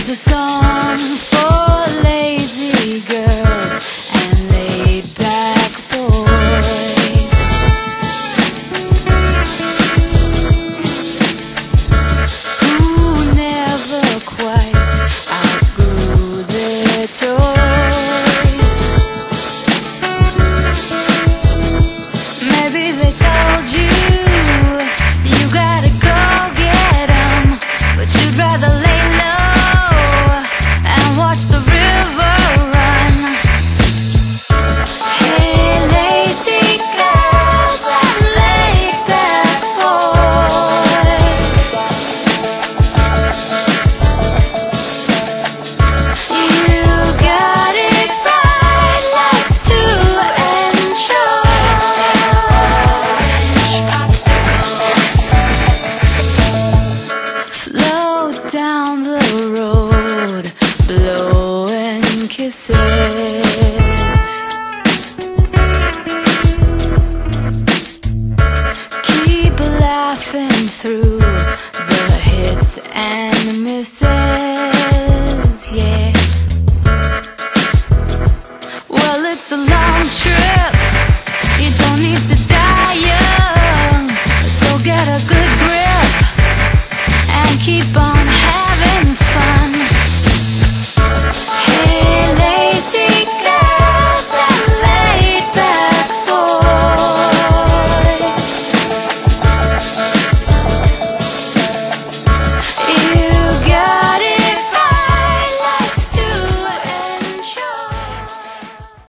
is a song for lazy girls and laid back boys who never quite outgrew their toys. Maybe they told you you gotta go get 'em, but you'd rather lay low and watch the river run. Hey, lazy girls and laid back boys, you got it right, life's to enjoy. Float down the road, blowing kisses. Keep laughing through the hits and misses, yeah. Well, it's a long trip, you don't need to die young, so get a good grip and keep on